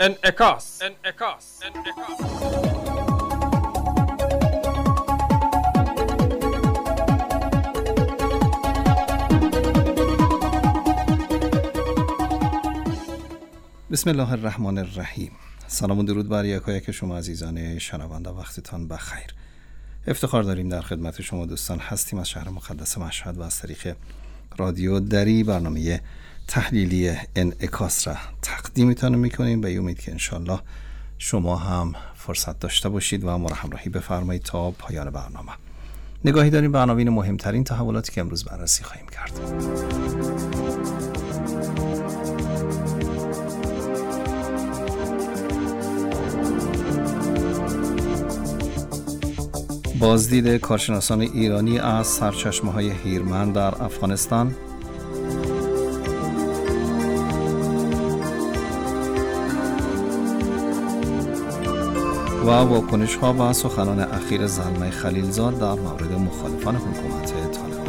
انعکاس. بسم الله الرحمن الرحیم. سلام و درود بر یکایک شما عزیزان شنونده، وقتتان بخیر. افتخار داریم در خدمت شما دوستان هستیم از شهر مقدس مشهد و از طریق رادیو دری برنامه تحلیلی انعکاس را تقدیمتان میکنیم به امید که انشالله شما هم فرصت داشته باشید و ما را همراهی بفرمایید تا پایان برنامه. نگاهی داریم به عناوین مهمترین تحولاتی که امروز بررسی خواهیم کرد. بازدید کارشناسان ایرانی از سرچشمه‌های هیرمند در افغانستان، و واکنش‌ها و سخنان اخیر زلمه خلیلزاد در مورد مخالفان حکومت طالبان.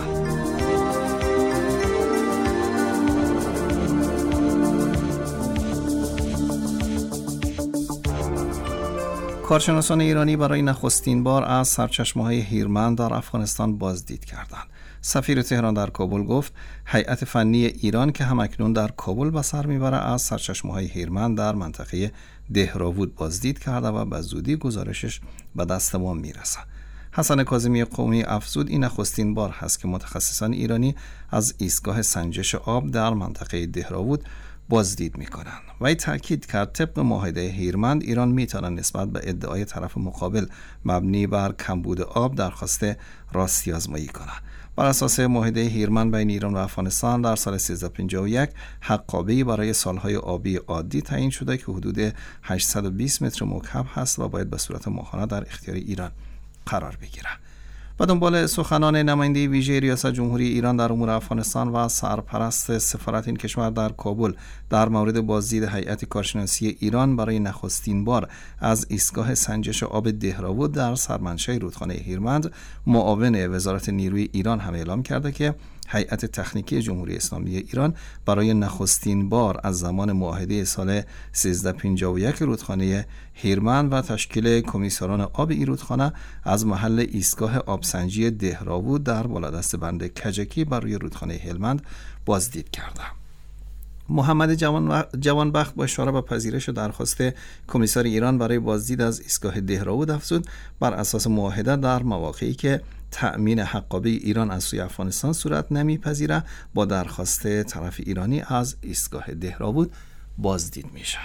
کارشناسان ایرانی برای نخستین بار از سرچشمه‌های هیرمند در افغانستان بازدید کردند. سفیر تهران در کابل گفت هیئت فنی ایران که همکنون در کابل به سر میبرد از سرچشمه‌های هیرمند در منطقه دهراوود بازدید کرده و به زودی گزارشش به دست ما میرسه. حسن کاظمی قومی افزود این نخستین بار هست که متخصصان ایرانی از ایستگاه سنجش آب در منطقه دهراوود بازدید میکنند. و تاکید کرد طبق معاهده هیرمند ایران میتواند نسبت به ادعای طرف مقابل مبنی بر کمبود آب درخواست راستی آزمایی کند. بر اساس معاهده هیرمند بین ایران و افغانستان در سال 1351 حقابه‌ای برای سالهای آبی عادی تعیین شده که حدود 820 متر مکعب هست و باید به صورت ماهانه در اختیار ایران قرار بگیرد. و دنبال سخنان نماینده ویژه ریاست جمهوری ایران در امور افغانستان و سرپرست سفارت این کشور در کابل در مورد بازدید هیئت کارشناسی ایران برای نخستین بار از ایستگاه سنجش آب دهراوود در سرمنشأ رودخانه هیرمند، معاون وزارت نیروی ایران هم اعلام کرده که هیئت تکنیکی جمهوری اسلامی ایران برای نخستین بار از زمان معاهده سال 1351 رودخانه هیرمند و تشکیل کمیسیون آب این رودخانه از محل ایستگاه آبسنجی دهراوود در بالادست بند کجکی بر روی رودخانه هیرمند بازدید کرده. محمد جوانبخت با اشاره به پذیرش درخواست کمیسر ایران برای بازدید از ایستگاه دهراوود افزود بر اساس معاهده در مواقعی که تأمین حقابه ایران از سوی افغانستان صورت نمیپذیره با درخواست طرف ایرانی از ایستگاه دهراوود بازدید میشه.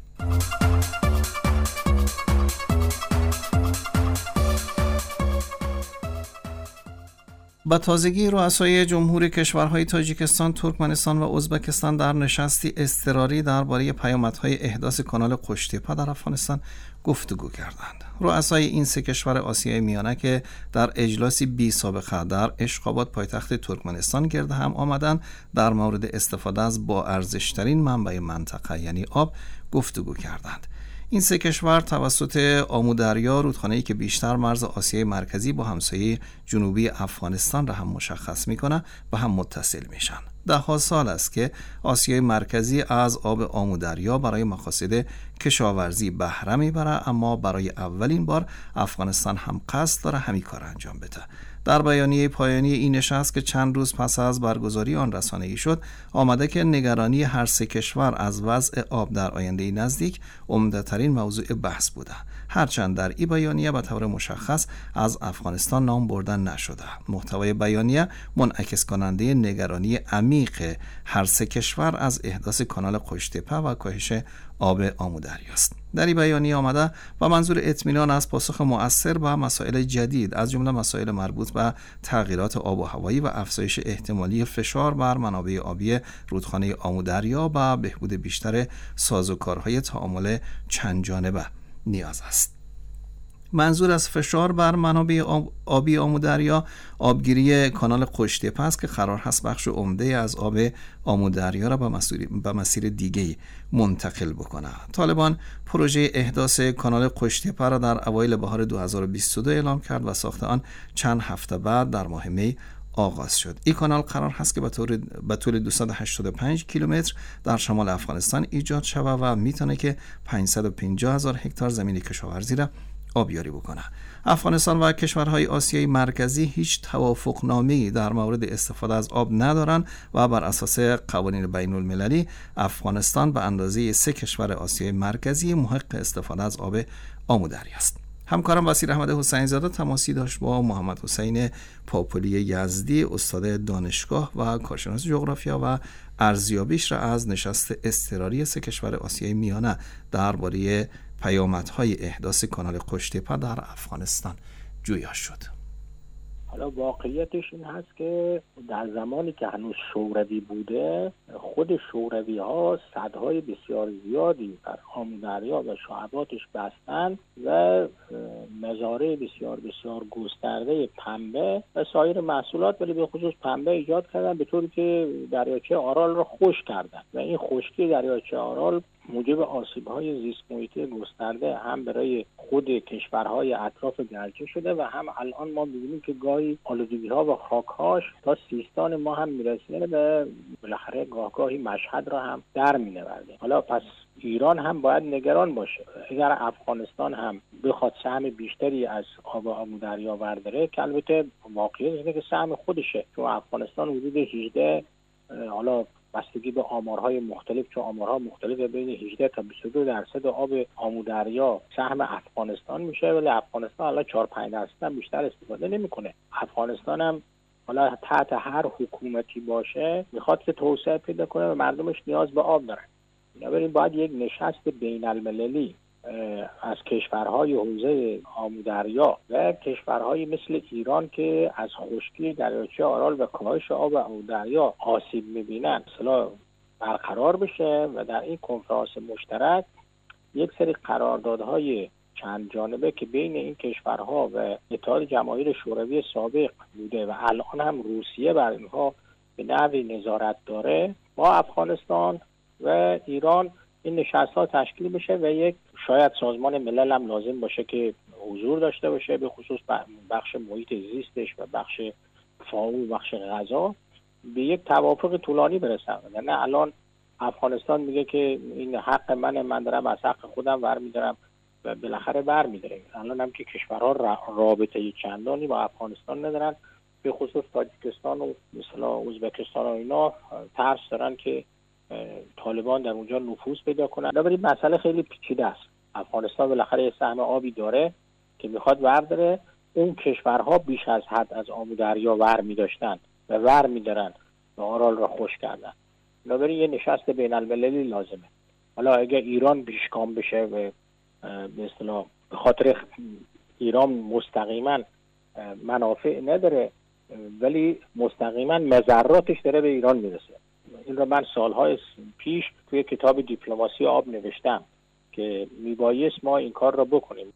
با تازگی رؤسای جمهوری کشورهای تاجیکستان، ترکمنستان و ازبکستان در نشستی اضطراری درباره پیامدهای احداث کانال قشتیپه در افغانستان گفتگو کردند. رؤسای این سه کشور آسیای میانه که در اجلاسی بی سابقه در اشخاباد پایتخت ترکمنستان گرد هم آمدند در مورد استفاده از با ارزشترین منبع منطقه یعنی آب گفتگو کردند. این سه کشور توسط آمودریا، رودخانه‌ای که بیشتر مرز آسیای مرکزی با همسایه جنوبی افغانستان را هم مشخص می‌کنه و هم متصل میشن. ده‌ها سال است که آسیای مرکزی از آب آمودریا برای مقاصد کشاورزی بهره میبره، اما برای اولین بار افغانستان هم قصد داره همین کار انجام بده. در بیانیه پایانی این نشست که چند روز پس از برگزاری آن رسانه‌ای شد، آمده که نگرانی هر سه کشور از وضع آب در آینده نزدیک عمده‌ترین موضوع بحث بوده. هرچند در این بیانیه به طور مشخص از افغانستان نام بردن نشده. محتوای بیانیه منعکس کننده نگرانی عمیق هر سه کشور از احداث کانال قشتیپه و کاهش آب آمودریا است. در این بیانیه آمده با منظور اطمینان از پاسخ مؤثر به مسائل جدید از جمله مسائل مربوط به تغییرات آب و هوایی و افزایش احتمالی فشار بر منابع آبی رودخانه آمودریا و بهبود بیشتر سازوکارهای تعامل چند جانبه نیاز است. منظور از فشار بر منابع آبی آمودریا آبگیری کانال قشتیپه است که قرار هست بخش عمده از آب آمودریا را به مسیر دیگه منتقل بکنه. طالبان پروژه احداث کانال قشتیپه را در اوایل بهار 2022 اعلام کرد و ساخت آن چند هفته بعد در ماه می آغاز شد. این کانال قرار هست که به طول 285 کیلومتر در شمال افغانستان ایجاد شود و میتونه که 550,000 هکتار زمین کشاورزی را آبیاری بکنه. افغانستان و کشورهای آسیای مرکزی هیچ توافقنامه‌ای در مورد استفاده از آب ندارند و بر اساس قوانین بین المللی افغانستان به اندازه 3 کشور آسیای مرکزی محق استفاده از آب آمودریا است. همکارم بصیر احمد حسین زاده تماسی داشت با محمد حسین پاپولی یزدی، استاد دانشگاه و کارشناس جغرافیا و ارزیابیش را از نشست اضطراری 3 کشور آسیای میانه درباره پیامدهای احداث کانال قشتیپه در افغانستان جویا شد. حالا واقعیتش این هست که در زمانی که هنوز شوروی بوده، خود شوروی ها سدهای بسیار زیادی در آمودریا و شعباتش بستن و مزارع بسیار بسیار گسترده پنبه و سایر محصولات، ولی به خصوص پنبه ایجاد کردن، به طوری که دریاچه آرال را خشک کردن و این خشکی دریاچه آرال موجب آسیب‌های زیست محیطی گسترده هم برای خود کشورهای اطراف گرچه شده و هم الان ما می‌بینیم که گاهی آلودگی‌ها و خاک‌هاش تا سیستان ما هم میرسه و بالاخره گاهی مشهد را هم در می‌نورده. حالا پس ایران هم باید نگران باشه. اگر افغانستان هم بخواد سهم بیشتری از آب آمودریا برداره، که البته واقعیت اینه که سهم خودشه، چون افغانستان حدود 18 حالا بستگی به آمارهای مختلف، چون آمارها مختلفه، بین 18 تا 22% آب آمودریا سهم افغانستان میشه، ولی افغانستان الان 4-5% بیشتر استفاده نمیکنه. افغانستان هم حالا تحت هر حکومتی باشه میخواد که توسعه پیدا کنه و مردمش نیاز به آب دارن. بنابراین باید یک نشست بین المللی از کشورهای حوزه آمودریا و کشورهای مثل ایران که از خشکی دریاچه آرال و کاهش آب آمودریا آسیب می‌بینند مثلا برقرار بشه و در این کنفرانس مشترک یک سری قراردادهای چند جانبه که بین این کشورها و اتحاد جماهیر شوروی سابق بوده و الان هم روسیه بر اینها به نحوی نظارت داره، با افغانستان و ایران این نشست‌ها تشکیل بشه و یک شاید سازمان ملل هم لازم باشه که حضور داشته باشه، به خصوص بخش محیط زیستش و بخش فاو و بخش غذا به یک توافق طولانی برسن. نه الان افغانستان میگه که این حق من دارم از حق خودم برمی‌دارم و بالاخره برمی‌داره. الان هم که کشورها رابطه چندانی با افغانستان ندارن، به خصوص تاجیکستان و مثلا ازبکستان و اینا ترس دارن که طالبان در اونجا نفوذ پیدا کنن. بنابراین مسئله خیلی پیچیده است. افغانستان بالاخره سهم آبی داره که میخواد برداره. اون کشورها بیش از حد از آمودریا ورمی‌داشتن و ورمی‌دارن و آرال را خشک کردن. بنابراین یه نشست بین المللی لازمه. حالا اگه ایران پیشگام بشه و به اصطلاح به خاطر ایران مستقیما منافع نداره ولی مستقیما مضراتش داره به ایران میرسه. این را من سالهای پیش توی کتاب دیپلماسی آب نوشتم که میبایست ما این کار را بکنیم.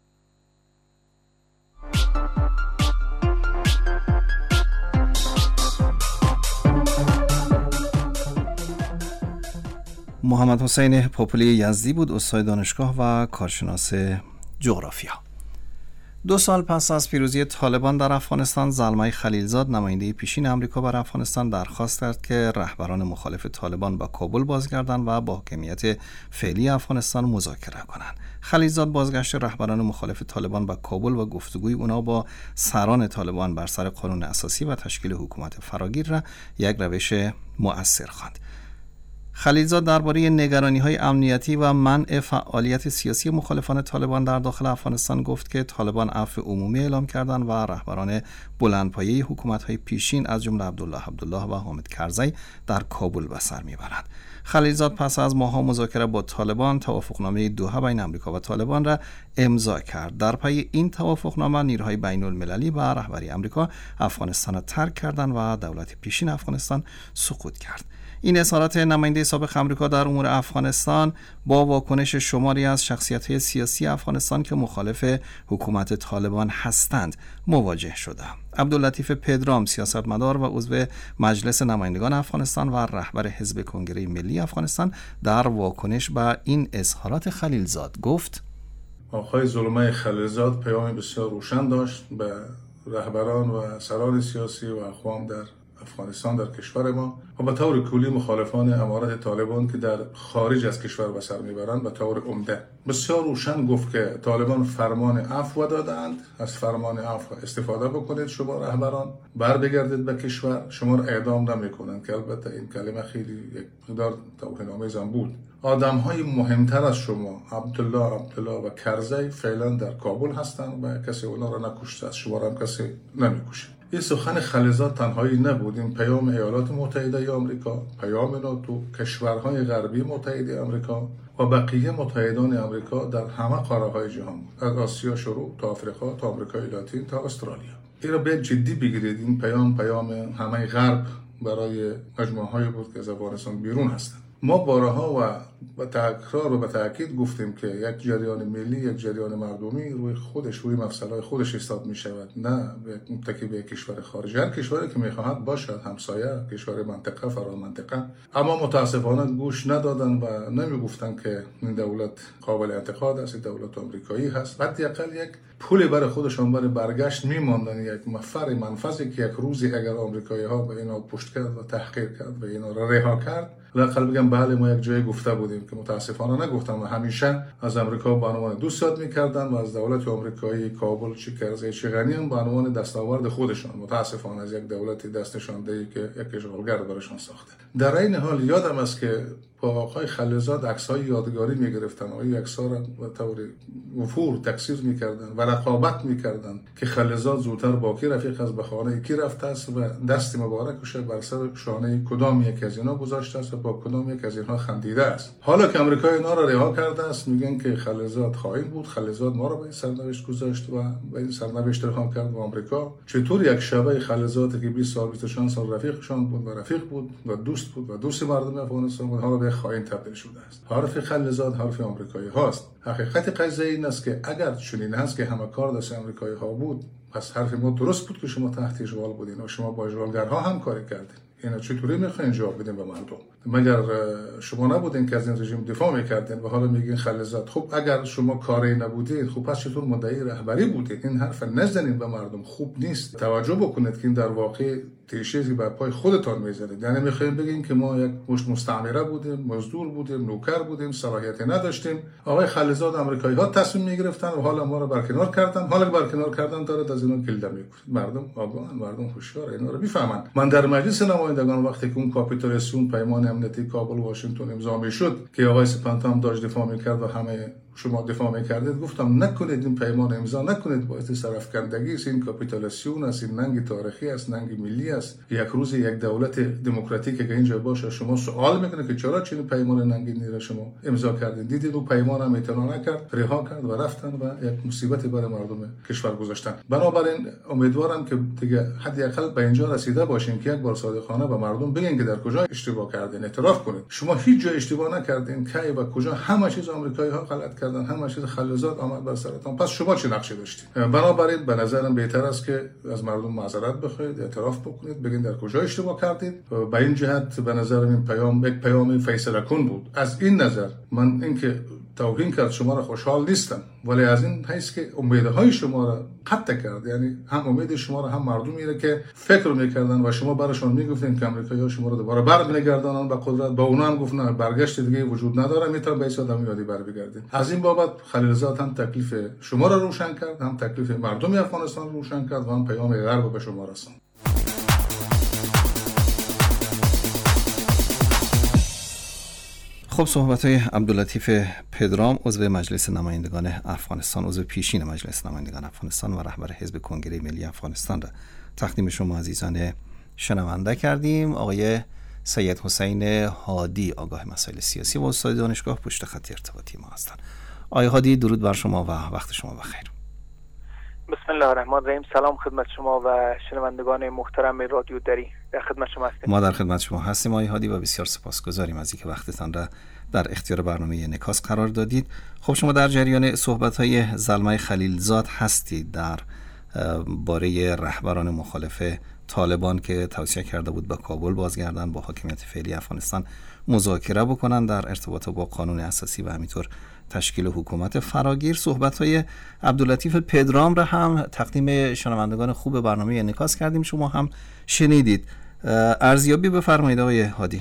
محمد حسین پاپولی یزدی بود، استاد دانشگاه و کارشناس جغرافیا. 2 سال پس از پیروزی طالبان در افغانستان، زلمای خلیلزاد نماینده پیشین آمریکا بر افغانستان درخواست کرد که رهبران مخالف طالبان به کابل بازگردند و با حاکمیت فعلی افغانستان مذاکره کنند. خلیلزاد بازگشت رهبران مخالف طالبان به کابل و گفتگوی اونا با سران طالبان بر سر قانون اساسی و تشکیل حکومت فراگیر را یک روش مؤثر خواند. خلیلزاد درباره نگرانی‌های امنیتی و منع فعالیت سیاسی مخالفان طالبان در داخل افغانستان گفت که طالبان عفو عمومی اعلام کردند و رهبران بلندپایه حکومت‌های پیشین از جمله عبدالله و حامد کرزی در کابل به سر می‌برند. خلیلزاد پس از ماه‌ها مذاکره با طالبان توافقنامه دوحه بین آمریکا و طالبان را امضا کرد. در پی این توافقنامه نیروهای بین‌المللی و رهبری آمریکا افغانستان را ترک کردند و دولت پیشین افغانستان سقوط کرد. این اظهارات نماینده سابق آمریکا در امور افغانستان با واکنش شماری از شخصیت‌های سیاسی افغانستان که مخالف حکومت طالبان هستند مواجه شده. عبداللطیف پدرام، سیاستمدار و عضو مجلس نمایندگان افغانستان و رهبر حزب کنگره ملی افغانستان، در واکنش به این اظهارات خلیلزاد گفت: آقای زلمای خلیلزاد پیام بسیار روشن داشت به رهبران و سران سیاسی و اقوام در افغانستان در کشور ما و به طور کلی مخالفان امارت طالبان که در خارج از کشور به سر میبرند به طور عمده. بسیار روشن گفت که طالبان فرمان عفو دادند، از فرمان عفو استفاده بکنید، شما رهبران بر بگردید به کشور، شما را اعدام نمیکنند، که البته این کلمه خیلی یک مقدار توهین‌آمیز هم بود. آدم‌های مهمتر از شما عبدالله و کرزی فعلا در کابل هستند و کسی اونا را نکشته، از شما را هم کسی نمیکشه. این سخن خلیزات تنهایی نبود، این پیام ایالات متحده آمریکا، پیام ناتو، کشورهای غربی متحده آمریکا و بقیه متحدان آمریکا در همه قاره‌های جهان بود، از آسیا شروع تا آفریقا تا آمریکای لاتین تا استرالیا. این را به جدی بگیرید، این پیام همه غرب برای مجموعه‌هایی بود که از افغانستان بیرون هستند. ما بارها و به تکرار و به تاکید گفتیم که یک جریان ملی، یک جریان مردمی روی مفصل‌های خودش ایستاد می شود، نه متکی به کشور خارجی. هر کشوری که می‌خواهد باشد همسایه، کشور منطقه، فرامنطقه، اما متاسفانه گوش ندادن و نمیگفتن که این دولت قابل اعتقاد است، دولت آمریکایی هست. حداقل یک پولی برای خودشان برای برگشت می‌ماندن، یک منفذی که یک روزی اگر آمریکایی‌ها به اینا پشت کرد و تحقیر کرد و اینا را رها کرد، لااقل بگم بله ما یک جای گفته بودیم، که متاسفانه نگفتن و همیشه از آمریکا به عنوان دوست یاد می‌کردن و از دولت آمریکایی کابل چه کرزی چه غنی هم به عنوان دستاورد خودشان، متاسفانه از یک دولتی دستشان دهی که یک اشغالگر برایشان ساخته. در این حال یادم است که با آقای خلیزاد عکس‌های یادگاری می‌گرفتن و این عکس‌ها را به طور وفور تکثیر می‌کردن و رقابت می‌کردن که خلیزاد زودتر با کی رفیق است، به خانه کی رفته است و دست مبارکش بر سر شانه کدام یک از اینا گذاشته است و با کدام یک از اینها خندیده است. حالا که آمریکا اینا را رها کرده است میگن که خلیزاد خائن بود، خلیزاد ما را به این سرنوشت گذاشت و به این سرنوشت رها کرد. و آمریکا چطور یک شبه خلیزاد که 20 سال 24 سال رفیقشان بود و رفیق بود و دوست بود و دوست مردم افغانستان بود، حالا به خائن تبدیل شده است. حرف خلیزاد حرف آمریکایی هاست. حقیقت قضیه این است که اگر چنین است که همه کار دست آمریکایی ها بود، پس حرف ما درست بود که شما تحت اشغال بودین و شما با اشغالگرها همکاری کردین. اینا چطوری میخواین جواب بدین به مردم؟ مگر شما نبودین که از این رژیم دفاع میکردین و حالا میگین خلیزات؟ خب اگر شما کاری نبودید، خب پس چطور مدعی رهبری بودید؟ این حرف نزنید به مردم، خوب نیست. توجه بکنید که این در واقع تیشیزی بر پای خودتان میزنید. یعنی میخواین بگین که ما یک مستعمره بودیم، مزدور بودیم، نوکر بودیم، صلاحیتی نداشتیم. آقای خلیزاد آمریکایی ها تصمیم میگرفتن و حالا ما رو برکنار کردن. حالا برکنار کردن دارد از اینا کلده میکنه. مردم آگاهن، مردم هوشیار، اینا رو میفهمن. من در مجلس نمایندگان وقتی که اون کاپیتولیسیون پیمان امنیتی کابل واشنگتن امضا میشد که آقای سپنتا داشت دفاع میکرد و همه شما دفاع میکردید، گفتم نکنید این پیمان امضا نکنید، باعث سرفکندگی است. این کاپیتولیسیون است، این ننگ تاریخی است، ننگ ملی است. یک روز یک دولت دموکراتیک که اینجا باشه شما سوال میکنه که چرا چنین پیمان ننگینی را شما امضا کردید؟ دیدید اون پیمان هم اعتنا نکرد، رها کرد و رفتن و یک مصیبتی برای مردم کشور گذاشتن. بنابراین امیدوارم که دیگه حداقل به اینجا رسیده باشیم که یک بار صادقانه به مردم بگین که در کجا اشتباه کردین، اعتراف کنید. شما هیچ جای اشتباه نکردین، کی و کجا همه چیز آمریکایی ها غلط کردن، همه چیز خلیزات آمد بر سرتان. پس شما چه نقشی داشتید؟ بنابراین به نظرم بهتر است که از مردم معذرت بخواید، اعتراف بکنید، بگین در کجا اشتباه کردید. به این جهت به نظرم این پیام یک پیام فیصله کن بود. از این نظر من اینکه توهین کرد شما را خوشحال نیستم، ولی از این حیث که امیدهای شما را قطع کرد، یعنی هم امید شما را هم مردمی را که فکر میکردن و شما براشون میگفتین که آمریکایی‌ها شما را دوباره برمیگردانن به قدرت، با اونا هم گفتن برگشت دیگه وجود نداره، میتونن به این آدمی یادی برگردید. از این بابت خلیلزاد هم تکلیف شما را روشن کرد، هم تکلیف مردم افغانستان روشن کرد و هم پیام غرب به شما رساند. خب صحبت‌های عبداللطیف پدرام، عضو مجلس نمایندگان افغانستان، عضو پیشین مجلس نمایندگان افغانستان و رهبر حزب کنگره ملی افغانستان را تقدیم شما عزیزان شنونده کردیم. آقای سید حسین هادی، آگاه مسائل سیاسی و استاد دانشگاه، پشت خط ارتباطی ما هستند. آقای هادی، درود بر شما و وقت شما بخیر. بسم الله الرحمن الرحیم. سلام خدمت شما و شنوندگان محترم رادیو دری. در خدمت شما هستیم. ما در خدمت شما هستیم آقای هادی و بسیار سپاسگزاریم از اینکه وقتتان را در اختیار برنامه انعکاس قرار دادید. خب شما در جریان صحبت‌های زلمه خلیلزاد هستید در باره رهبران مخالف طالبان که توصیه کرده بود به کابل بازگردن، با حاکمیت فعلی افغانستان مذاکره بکنن در ارتباط با قانون اساسی و همینطور تشکیل حکومت فراگیر. صحبت‌های عبداللطیف پدرام را هم تقدیم شنوندگان خوب برنامه انعکاس کردیم، شما هم شنیدید. ارزیابی بفرمایید آقای هادی.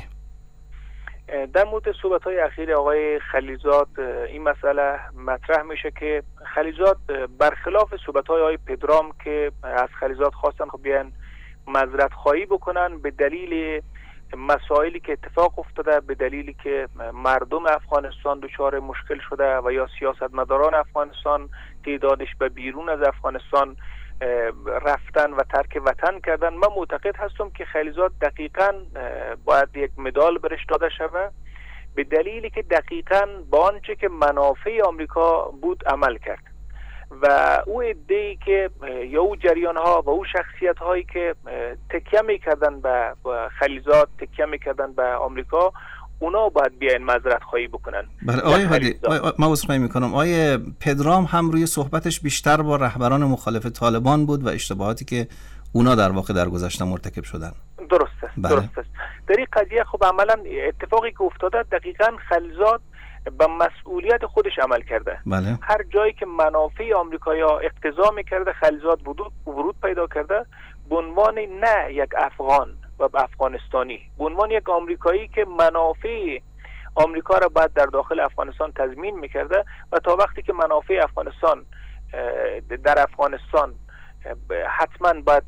در مورد صحبت‌های اخیر آقای خلیلزاد این مسئله مطرح میشه که خلیلزاد برخلاف صحبت‌های آقای پدرام که از خلیلزاد خواستن خب بیان معذرت خواهی بکنن به دلیل مسائلی که اتفاق افتاده، به دلیلی که مردم افغانستان دچار مشکل شده و یا سیاستمداران افغانستان تعدادش به بیرون از افغانستان رفتن و ترک وطن کردن. من معتقد هستم که خلیلزاد دقیقاً باید یک مدال برش داده شود، به دلیلی که دقیقاً با آنچه که منافع آمریکا بود عمل کرد و او عده‌ای که یا او جریان ها و او شخصیت هایی که تکیه میکردن به خلیلزاد، تکیه میکردن به آمریکا، اونا باید بیاین معذرت خواهی بکنن. بله آقای هادی، من عذرخواهی میکنم، آقای پدرام هم روی صحبتش بیشتر با رهبران مخالف طالبان بود و اشتباهاتی که اونا در واقع در گذشته مرتکب شدن. درسته. درسته. در این قضیه خب عملا اتفاقی که افتاده دقیقاً خلیلزاد به مسئولیت خودش عمل کرده. بله. هر جایی که منافع آمریکایی‌ها اقتضا می‌کرده خلیلزاد ورود پیدا کرده به عنوان نه یک افغان و افغانستانی، به عنوان یک آمریکایی که منافع آمریکا را باید در داخل افغانستان تضمین می‌کرده و تا وقتی که منافع افغانستان در افغانستان حتما باید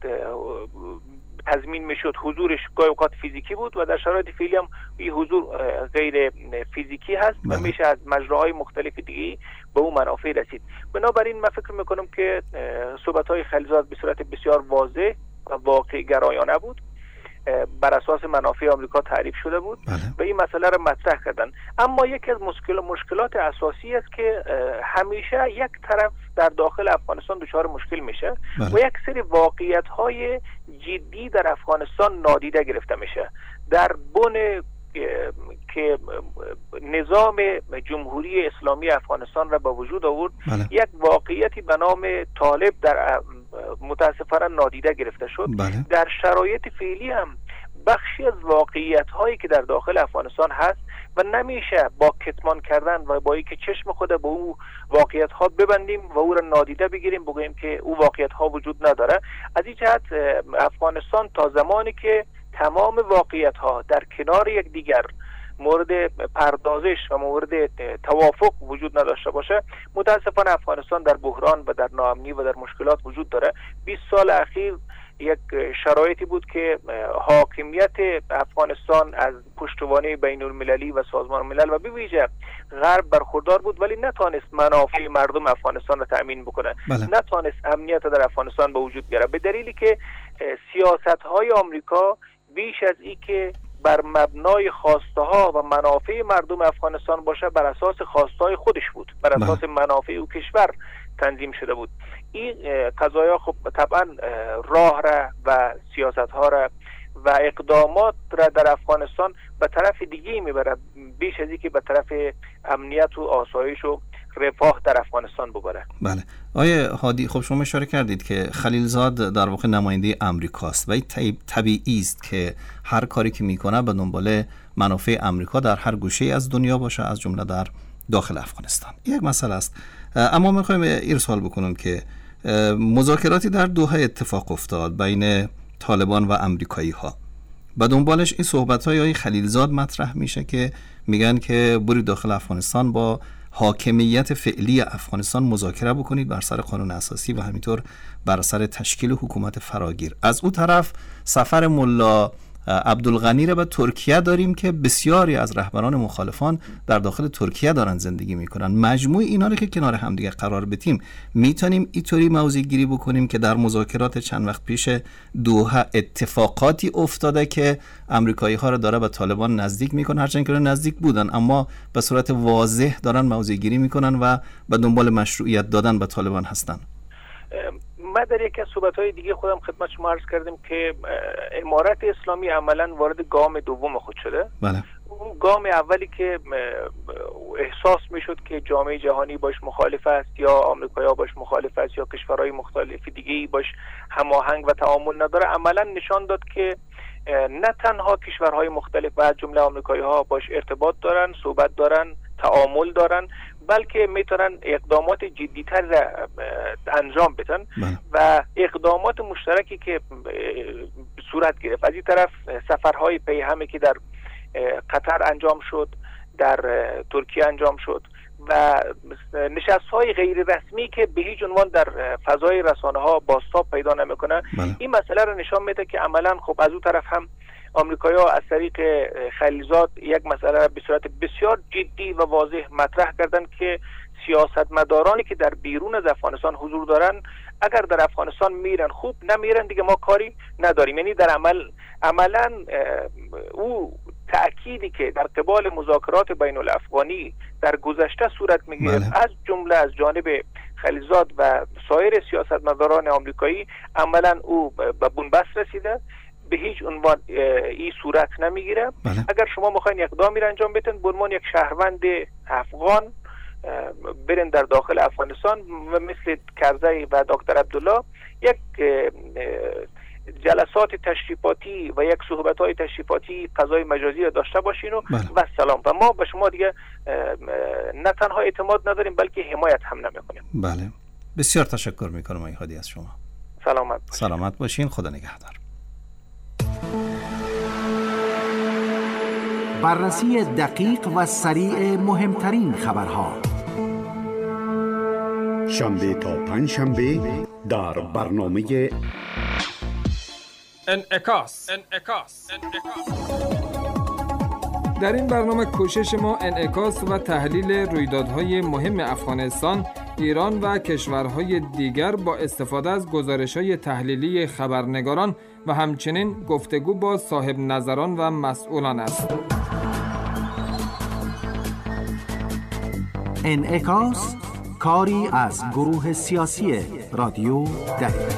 تضمین میشد، حضورش گاهی اوقات فیزیکی بود و در شرایط فعلی هم این حضور غیر فیزیکی هست و میشه از مجراهای مختلف دیگه به اون منافع رسید. بنابراین من فکر میکنم که صحبت‌های خلیلزاد به صورت بسیار واضح و واقع گرایانه بود، بر اساس منافع آمریکا تعریف شده بود و این مسئله رو مطرح کردن. اما یکی از مشکلات اساسی است که همیشه یک طرف در داخل افغانستان دچار مشکل میشه و یک سری واقعیت‌های جدی در افغانستان نادیده گرفته میشه. در بن که نظام جمهوری اسلامی افغانستان را به وجود آورد، یک واقعیتی به نام طالب در متاسفانه نادیده گرفته شد. در شرایط فعلی هم بخشی از واقعیت هایی که در داخل افغانستان هست و نمیشه با کتمان کردن و با اینکه چشم خود به او واقعیت ها ببندیم و او را نادیده بگیریم بگوییم که او واقعیت ها وجود نداره. از این جهت افغانستان تا زمانی که تمام واقعیت ها در کنار یک دیگر مورد پردازش و مورد توافق وجود نداشته باشه، متاسفانه افغانستان در بحران و در ناامنی و در مشکلات وجود داره. 20 سال اخیر یک شرایطی بود که حاکمیت افغانستان از پشتوانه بین المللی و سازمان ملل و به ویژه غرب برخوردار بود، ولی نتانست منافع مردم افغانستان را تأمین بکنه. نتانست امنیت در افغانستان به وجود بیاره، به دلیلی که سیاست‌های آمریکا بیش از این که بر مبنای خواسته ها و منافع مردم افغانستان باشه، بر اساس خواسته های خودش بود، بر اساس منافع او کشور تنظیم شده بود. این قضایا خب طبعا راه را و سیاست ها را و اقدامات را در افغانستان به طرف دیگه میبره، بیش از این که به طرف امنیت و آسایش و رفاه در افغانستان ببره. بله آیه هادی، خب شما اشاره کردید که خلیلزاد در واقع نماینده امریکاست و این طبیعی است که هر کاری که میکنه به دنبال منافع امریکا در هر گوشه از دنیا باشه، از جمله در داخل افغانستان. یک مسئله است. اما میخوایم این سوال بکنم که مذاکراتی در دوحه اتفاق افتاد بین طالبان و امریکایی ها، و دنبالش این صحبت‌های آقای خلیلزاد مطرح میشه که میگن که برید داخل افغانستان با حاکمیت فعلی افغانستان مذاکره بکنید بر سر قانون اساسی و همینطور بر سر تشکیل حکومت فراگیر. از اون طرف سفر ملا عبدالغنی را به ترکیه داریم که بسیاری از رهبران مخالفان در داخل ترکیه دارن زندگی میکنن. مجموع اینا رو که کنار همدیگه قرار بدیم، میتونیم اینطوری موضع گیری بکنیم که در مذاکرات چند وقت پیش دوحه اتفاقاتی افتاده که امریکایی ها رو داره به طالبان نزدیک میکنه، هرچند که نزدیک بودن اما به صورت واضح دارن موضع گیری میکنن و به دنبال مشروعیت دادن به طالبان هستن. من در یکی از صحبت‌های دیگه خودم خدمت شما عرض کردم که امارت اسلامی عملاً وارد گام دوم خود شده. بله. اون گام اولی که احساس میشد که جامعه جهانی باش مخالف است یا آمریکایی‌ها باش مخالف است یا کشورهای مختلف دیگه‌ای باش هماهنگ و تعامل نداره، عملاً نشان داد که نه تنها کشورهای مختلف و از جمله آمریکایی‌ها باش ارتباط دارن، صحبت دارن، تعامل دارن، بلکه میتونن اقدامات جدیتر انجام بدن و اقدامات مشترکی که صورت گرفت، از این طرف سفرهای پیهمی که در قطر انجام شد، در ترکیه انجام شد و نشست‌های غیر رسمی که به هیچ عنوان در فضای رسانه‌ها بازتاب پیدا نمی‌کنه. این مسئله رو نشان میده که عملاً خب از اون طرف هم آمریکایی‌ها از طریق خلیلزاد یک مسئله را به صورت بسیار جدی و واضح مطرح کردن که سیاستمدارانی که در بیرون از افغانستان حضور دارن اگر در افغانستان میرن خوب، نمیرن دیگه ما کاری نداریم. یعنی در عملاً او تأکیدی که در قبال مذاکرات بین الافغانی در گذشته صورت میگیره از جمله از جانب خلیلزاد و سایر سیاستمداران آمریکایی، عملاً او به بنبست رسیده، به هیچ عنوان این صورت نمیگیره. اگر شما میخواین اقدامی را انجام بدین به عنوان یک شهروند افغان برین در داخل افغانستان و مثل کرزی و دکتر عبدالله یک جلسات تشریفاتی و یک صحبت‌های تشریفاتی فضای مجازی را داشته باشین و سلام، و ما به شما دیگه نه تنها اعتماد نداریم بلکه حمایت هم نمی‌کنیم. بله، بسیار تشکر می‌کنم آقای هادی از شما. سلامت باشین. خدا نگهدار. بررسی دقیق و سریع مهمترین خبرها، شنبه تا پنجشنبه در برنامه انعکاس. در این برنامه کوشش ما انعکاس و تحلیل رویدادهای مهم افغانستان، ایران و کشورهای دیگر با استفاده از گزارش‌های تحلیلی خبرنگاران و همچنین گفتگو با صاحب نظران و مسئولان است. انعکاس، کاری از گروه سیاسی رادیو دری.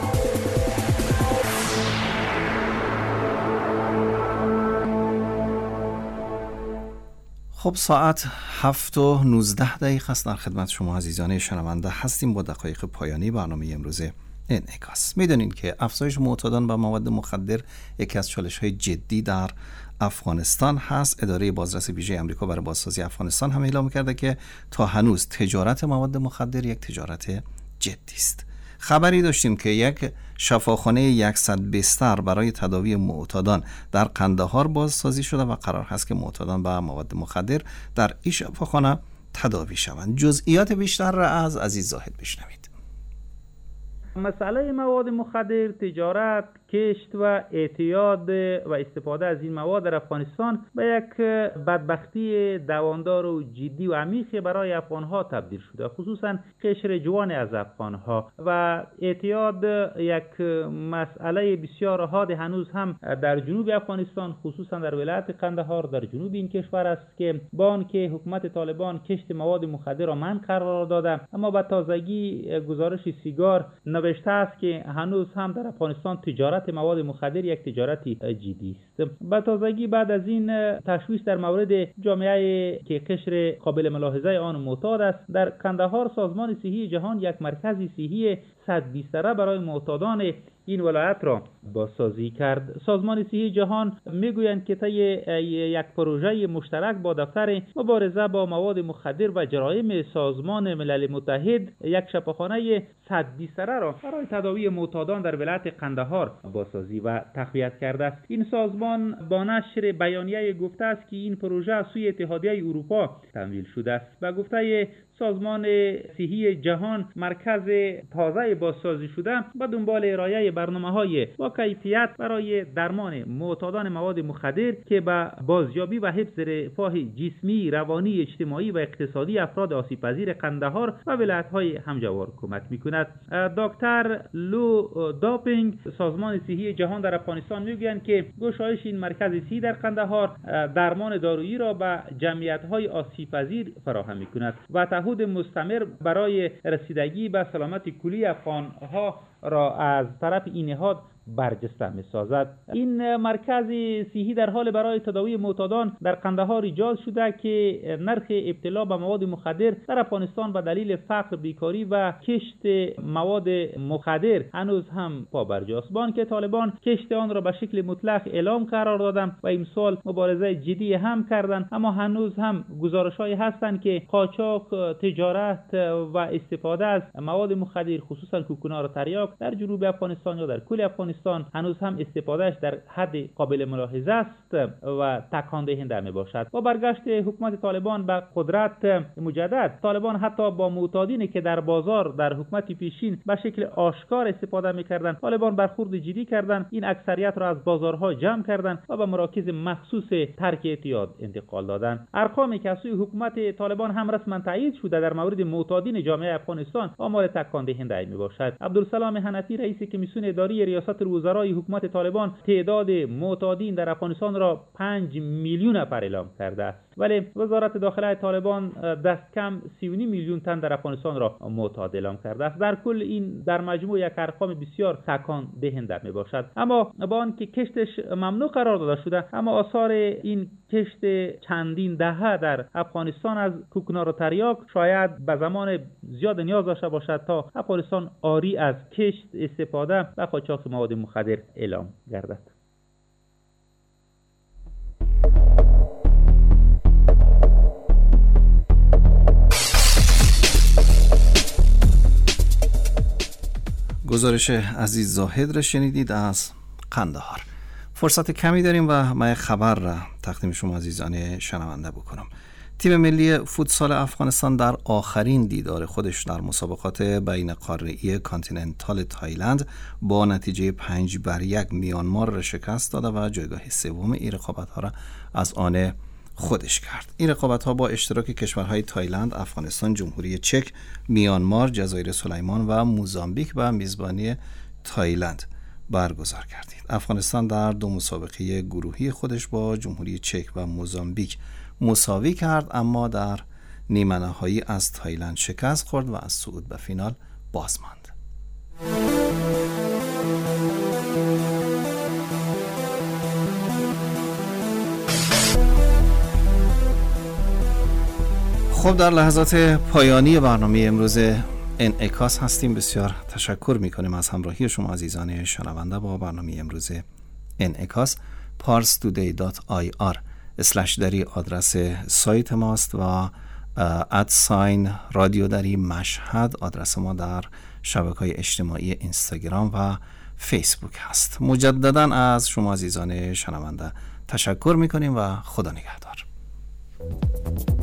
خب ساعت 7:19 است. در خدمت شما عزیزان شنونده هستیم با دقایق پایانی برنامه امروز انعکاس. میدونین که افزایش معتادان به مواد مخدر یکی از چالش‌های جدی در افغانستان هست. اداره بازرس ویژه آمریکا برای بازسازی افغانستان هم اعلام کرده که تا هنوز تجارت مواد مخدر یک تجارت جدی است. خبری داشتیم که یک شفاخانه 100 بستر برای تداوی معتادان در قندهار بازسازی شده و قرار هست که معتادان به مواد مخدر در این شفاخانه تداوی شوند. جزئیات بیشتر را از عزیز زاهد بشنوید. مسئله مواد مخدر، تجارت، کشت و اعتیاد و استفاده از این مواد در افغانستان به یک بدبختی دواندار و جدی و عمیقی برای افغانها تبدیل شده، خصوصا قشر جوان از افغانها. و اعتیاد یک مسئله بسیار حاد هنوز هم در جنوب افغانستان، خصوصا در ولایت قندهار در جنوب این کشور است که با آنکه حکومت طالبان کشت مواد مخدر را منع قرار داده، اما به تازگی گزارش سیگار نوشته است که هنوز هم در افغانستان تجارت مواد مخدر یک تجارتی جدی است. به تازگی بعد از این تشویش در مورد جامعه که قشر قابل ملاحظه آن معتاد است، در قندهار سازمان صحی جهان یک مرکز صحی 100 بستره برای معتادان این ولایت را بازسازی کرد. سازمان صحی جهان میگویند که طی یک پروژه مشترک با دفتر مبارزه با مواد مخدر و جرایم سازمان ملل متحد یک شفاخانه 100 بستره را برای تداوی معتادان در ولایت قندهار بازسازی و تقویت کرده است. این سازمان با نشر بیانیه گفته است که این پروژه از سوی اتحادیه اروپا تمویل شده است. و گفته سازمان صحی جهان، مرکز تازه بازسازی شده به دنبال ارائه برنامه‌های با کیفیت برای درمان معتادان مواد مخدر که به بازیابی و حفظ رفاه جسمی، روانی، اجتماعی و اقتصادی افراد آسیب‌پذیر قندهار و ولایت‌های همجوار کمک می‌کند. دکتر لو داپینگ، سازمان صحی جهان در افغانستان میگویند که گشایش این مرکز صحی در قندهار درمان دارویی را به جمعیت‌های آسیب‌پذیر فراهم می‌کند و تعهد مستمر برای رسیدگی به سلامت کلی افغان‌ها را از طرف این نهاد برجسته می‌سازد. این مرکز صحی در حال برای تداوی معتادان در قندهار ایجاد شده که نرخ ابتلا به مواد مخدر در افغانستان به دلیل فقر، بیکاری و کشت مواد مخدر هنوز هم پابرجاست. با آنکه طالبان کشت آن را به شکل مطلق اعلام قرار دادند و امسال مبارزه جدی هم کردند، اما هنوز هم گزارش‌هایی هستند که قاچاق، تجارت و استفاده از مواد مخدر خصوصا کوکنار و تریاک در جنوب افغانستان یا در کل افغانستان هنوز هم استفادهش در حد قابل ملاحظه است و تکان دهنده می باشد. با برگشت حکومت طالبان به قدرت مجدد، طالبان حتی با معتادینی که در بازار در حکومت پیشین به شکل آشکار استفاده می‌کردند، طالبان برخورد جدی کردند، این اکثریت را از بازارها جمع کردند و به مراکز مخصوص ترک اعتیاد انتقال دادند. ارقامی که از سوی حکومت طالبان هم رسما تایید شده در مورد معتادین جامعه افغانستان آمار تکان دهنده میباشد. عبدالسلام حنفی رئیس کمیسیون اداری ریاست الوزرای حکومت طالبان تعداد معتادین در افغانستان را 5 میلیون نفر اعلام کرده است، ولی وزارت داخله طالبان دست کم 39 میلیون تن در افغانستان را معتاد اعلام کرده است. در کل این در مجموع یک ارقام بسیار تکان دهنده می باشد. اما با آنکه کشتش ممنوع قرار داده شده، اما آثار این کشت چندین دهه در افغانستان از کوکنار و تریاک شاید به زمان زیاد نیاز داشته باشد تا افغانستان عاری از کشت، استفاده و قاچاق مواد مخدر اعلام گردد. گزارش عزیز زاهد را شنیدید از قندهار. فرصت کمی داریم و من خبر را تقدیم شما عزیزان شنونده بکنم. تیم ملی فوتسال افغانستان در آخرین دیدار خودش در مسابقات بین قاره‌ای کانتیننتال تایلند با نتیجه 5-1 میانمار را شکست داده و جایگاه سوم این رقابت‌ها را از آن خودش کرد. این رقابت‌ها با اشتراک کشورهای تایلند، افغانستان، جمهوری چک، میانمار، جزایر سلیمان و موزامبیک و میزبانی تایلند برگزار گردید. افغانستان در 2 مسابقه گروهی خودش با جمهوری چک و موزامبیک مساوی کرد، اما در نیمه نهایی از تایلند شکست خورد و از صعود به فینال باز ماند. خب در لحظات پایانی برنامه امروز انعکاس هستیم. بسیار تشکر میکنیم از همراهی شما عزیزان شنونده با برنامه امروز انعکاس. parstoday.ir/ آدرس سایت ماست و @رادیو دری مشهد آدرس ما در شبکه‌های اجتماعی اینستاگرام و فیسبوک هست. مجددا از شما عزیزان شنونده تشکر میکنیم و خدا نگهدار.